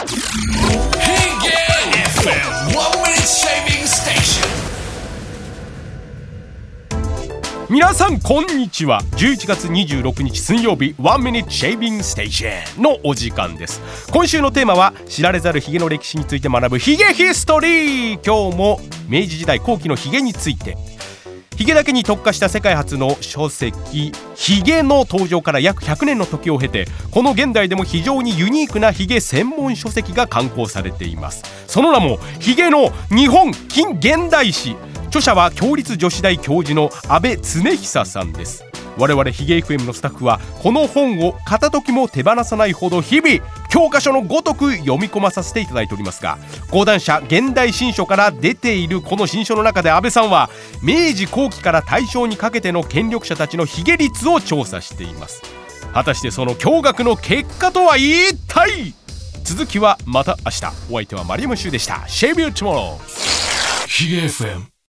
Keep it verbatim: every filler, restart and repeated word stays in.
皆さんこんにちは。じゅういちがつにじゅうろくにち水曜日ワンミニットシェービングステーションのお時間です。今週のテーマは知られざるヒゲの歴史について学ぶヒゲヒストリー。今日も明治時代後期のヒゲについて。ヒゲだけに特化した世界初の書籍ヒゲの登場から約ひゃくねんの時を経て、この現代でも非常にユニークなヒゲ専門書籍が刊行されています。その名もヒゲの日本近現代史。著者は共立女子大教授の阿部恒久さんです。我々ヒゲ エフエム のスタッフはこの本を片時も手放さないほど日々教科書のごとく読み込まさせていただいておりますが、講談社現代新書から出ているこの新書の中で阿部さんは明治後期から大正にかけての権力者たちのヒゲ率を調査しています。果たしてその驚愕の結果とは一体。続きはまた明日。お相手はマリアムシューでした。 Shave you tomorrow ヒゲ エフエム